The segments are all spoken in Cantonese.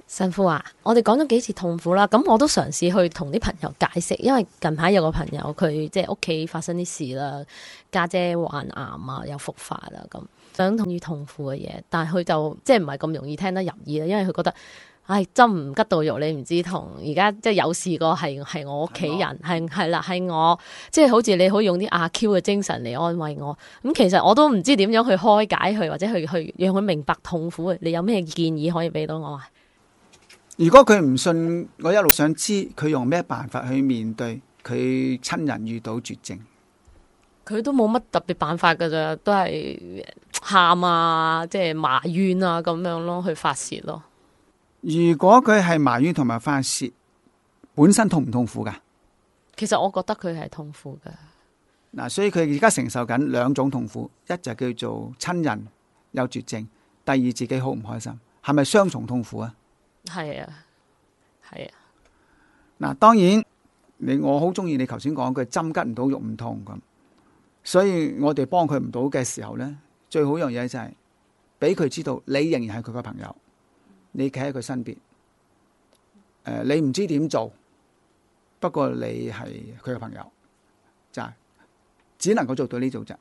神父啊，我哋講咗幾次痛苦啦，咁我都嘗試去同啲朋友解釋，因為近排有個朋友佢即係屋企發生啲事啦，家姐患癌啊，又復發啦，咁想同於痛苦嘅嘢，但係佢就即係唔係咁容易聽得入耳啦，因為佢覺得，唉，針唔吉到肉，你唔知痛。而家即係有事過係我屋企人，係啦，係我，即係好似你好用啲阿 Q 嘅精神嚟安慰我。咁其實我都唔知點樣去開解佢，或者去讓佢明白痛苦。你有咩建議可以俾到我啊？ 如果佢唔信，我一路想知佢用咩辦法去面對佢親人遇到絕症。 佢都冇乜特別辦法噶咋，都係喊啊，即係埋怨啊咁樣咯，去發洩咯。 如果佢係埋怨同埋發洩，本身痛唔痛苦噶？ 其實我覺得佢係痛苦噶。 嗱，所以佢而家承受緊兩種痛苦，一就叫做親人有絕症，第二自己好唔開心，係咪雙重痛苦啊？ 係啊，係啊。 嗱，當然我好中意你頭先講句針吉唔到肉唔痛咁，所以我哋幫佢唔到嘅時候咧，最好一樣嘢就係俾佢知道你仍然係佢個朋友，你企喺佢身邊。你唔知點做，不過你係佢嘅朋友，就係只能夠做到呢種啫。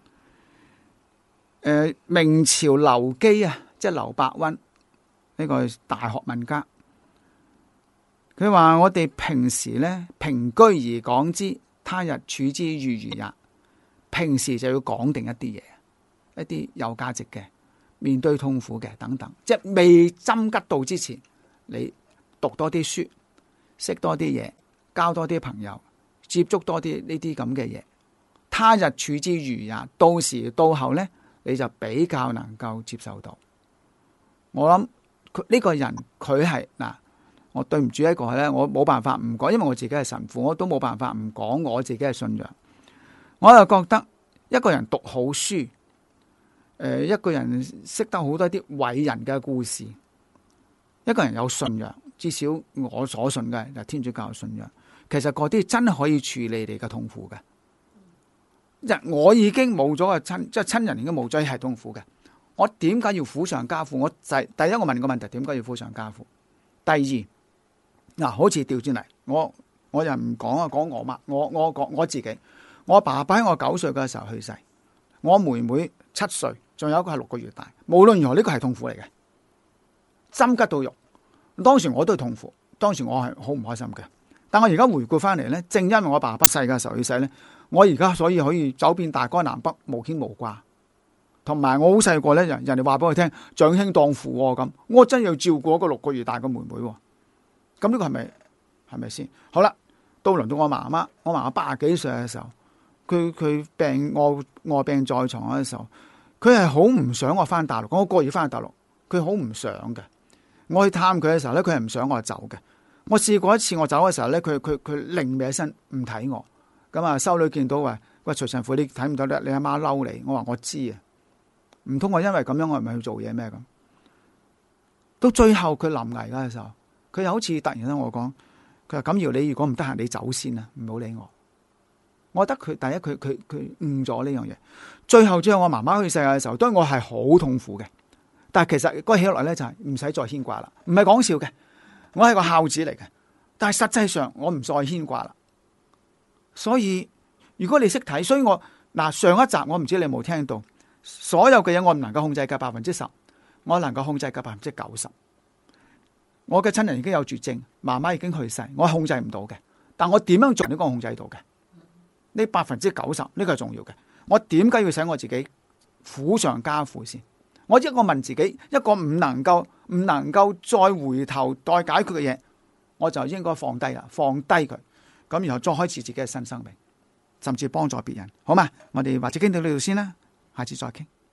明朝劉基啊，即係劉伯溫。呢個大學問家，佢話我哋平時咧平居而講之，他日處之譽如也。平時就要講定一啲嘢，一啲有價值嘅，面對痛苦嘅等等，即係未針吉到之前，你讀多啲書，識多啲嘢，交多啲朋友，接觸多啲呢啲咁嘅嘢。他日處之譽也，到時到後咧，你就比較能夠接受到。我諗。呢個人佢係嗱，我對唔住一個咧，我冇辦法唔講，因為我自己係神父，我都冇辦法唔講我自己嘅信仰。我又覺得一個人讀好書，一個人識得好多啲偉人嘅故事，一個人有信仰，至少我所信嘅就天主教嘅信仰，其實嗰啲真係可以處理你嘅痛苦嘅。我已經冇咗個親，即係親人已經冇咗，係痛苦嘅。我點解要苦上加苦？我就第一我問個問題，點解要苦上加苦？第二嗱，好似調轉嚟，我又唔講啊，講我媽，我講我自己。我爸爸喺我9歲嘅時候去世，我妹妹7歲，仲有一個係6個月大。無論如何，呢個係痛苦嚟嘅，針吉到肉。當時我都係痛苦，當時我係好唔開心嘅。但我而家回顧翻嚟咧，正因為我爸爸細嘅時候去世咧，我而家所以可以走遍大江南北，無牽無掛。同埋我好細個咧，人哋話俾我聽，長兄當父咁，我真要照顧一個6個月大嘅妹妹。咁呢個係咪先？好啦，到輪到我媽媽，我媽媽80幾歲嘅時候，佢病臥病在床嘅時候，佢係好唔想我翻大陸，我過月翻大陸，佢好唔想嘅。我去探佢嘅時候咧，佢係唔想我走嘅。我試過一次，我走嘅時候咧，佢擰歪身唔睇我。咁啊，修女見到話：喂，徐神父，你睇唔到咧？你阿媽嬲你。我話我知啊。唔通我因為咁樣我係咪去做嘢咩咁？到最後佢臨危嘅時候，佢又好似突然間我講，佢話：錦瑤，你如果唔得閒，你走先啦，唔好理我。我覺得佢第一佢誤咗呢樣嘢。最後我媽媽去世嘅時候，當然我係好痛苦嘅。但係其實嗰起落嚟咧就係唔使再牽掛啦，唔係講笑嘅。我係個孝子嚟嘅，但係實際上我唔再牽掛啦。所以如果你識睇，所以我上一集我唔知你有冇聽到。所有嘅嘢我唔能夠控制嘅10%，我能夠控制嘅90%。我嘅親人已經有絕症，媽媽已經去世，我控制唔到嘅。但我點樣做呢個控制到嘅？呢90%呢個係重要嘅。我點解要使我自己苦上加苦先？我一個問自己，一個唔能夠再回頭再解決嘅嘢，我就應該放低啦，放低佢，咁然後再開始自己嘅新生命，甚至幫助別人，好嘛？我哋或者傾到呢度先啦。下次再傾。